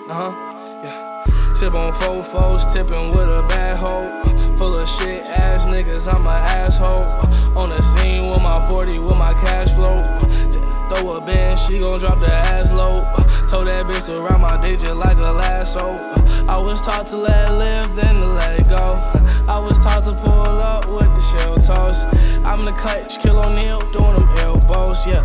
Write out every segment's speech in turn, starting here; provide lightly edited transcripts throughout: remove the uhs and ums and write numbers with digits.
Yeah. Sip on fofos, tipping with a bad hoe. Full of shit ass niggas, I'm an asshole. On the scene with my 40, with my cash flow. Throw a bend, she gon' drop the ass low. Told that bitch to ride my dick just like a lasso. I was taught to let it live, then to let it go. I was taught to pull up with the shell toss. I'm the clutch, Kill O'Neal, doing them elbows, yeah.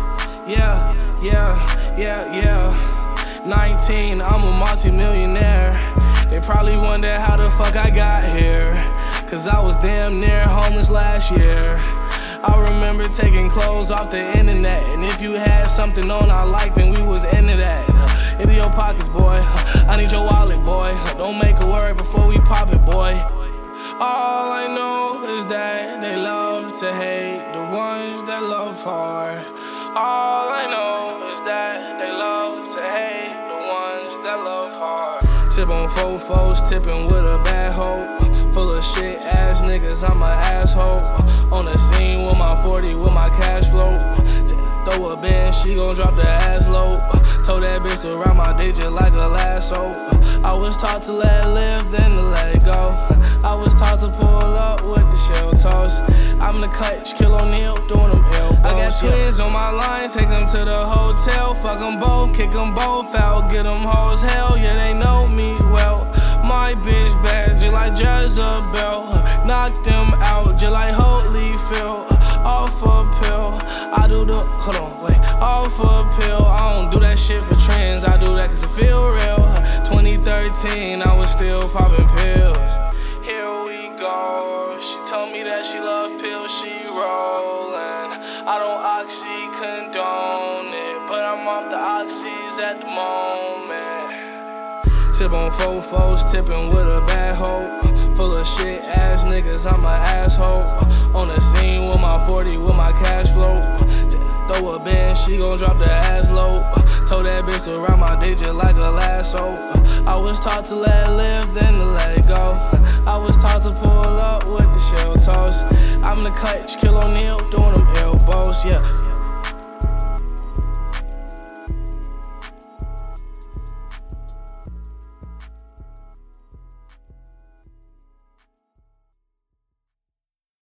19, I'm a multi-millionaire. They probably wonder how the fuck I got here. Cause I was damn near homeless last year. I remember taking clothes off the internet. And if you had something on I liked, then we was into that. Into your pockets, boy. I need your wallet, boy. Don't make a word before we pop it, boy. All I know is that they love to hate the ones that love hard. All I know is that they love to hate the ones that love hard. Sip on fofos, tipping with a bad hoe. Full of shit ass niggas, I'm an asshole. On the scene with my 40, with my cash flow. Throw a bend, she gon' drop the ass low. Told that bitch to ride my dick just like a lasso. I was taught to let it live, then to let it go. I was taught to pull up with the shell toss. I'm the clutch, Kill O'Neal, doing them elbows. I got twins on my line, take them to the hotel. Fuck them both, kick them both out, get them hoes hell. Yeah, they know me well. My bitch bad, just like Jezebel. Knock them out, just like Holyfield. Off a pill, I do the, off a pill. I don't do that shit for trends, I do that cause it feel real. 2013, I was still popping pills. Here we go, she told me that she love pills, she rollin'. I don't oxy condone it, but I'm off the oxys at the moment. Sip on fofos, tipping with a bad hoe. Full of shit ass niggas, I'm an asshole. On the scene with my 40, with my cash flow. Throw a bend, she gon' drop the ass low. Told that bitch to ride my dick just like a lasso. I was taught to let it live, then to let it go. I was taught to pull up with the shell toss. I'm the clutch, Kill O'Neal, doing them elbows, yeah.